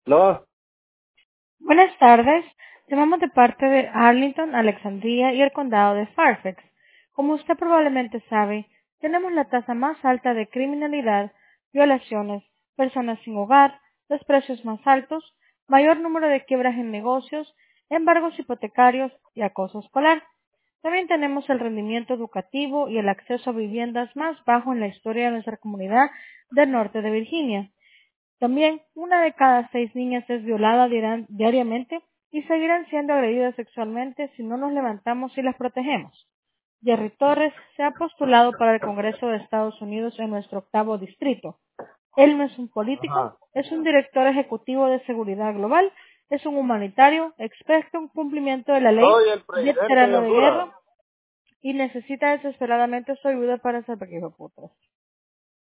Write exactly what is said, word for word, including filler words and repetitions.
No, Buenas tardes. Llamamos de parte de Arlington, Alexandria y el condado de Fairfax. Como usted probablemente sabe, tenemos la tasa más alta de criminalidad, violaciones, personas sin hogar, los precios más altos, mayor número de quiebras en negocios, embargos hipotecarios y acoso escolar. También tenemos el rendimiento educativo y el acceso a viviendas más bajo en la historia de nuestra comunidad del norte de Virginia. También, una de cada seis niñas es violada diran- diariamente y seguirán siendo agredidas sexualmente si no nos levantamos y las protegemos. Jerry Torres se ha postulado para el Congreso de Estados Unidos en nuestro octavo distrito. Él no es un político, ajá. es un director ejecutivo de seguridad global, es un humanitario, experto en cumplimiento de la ley, Soy el presidente de veterano de Honduras. guerra y necesita desesperadamente su ayuda para salvar a putas.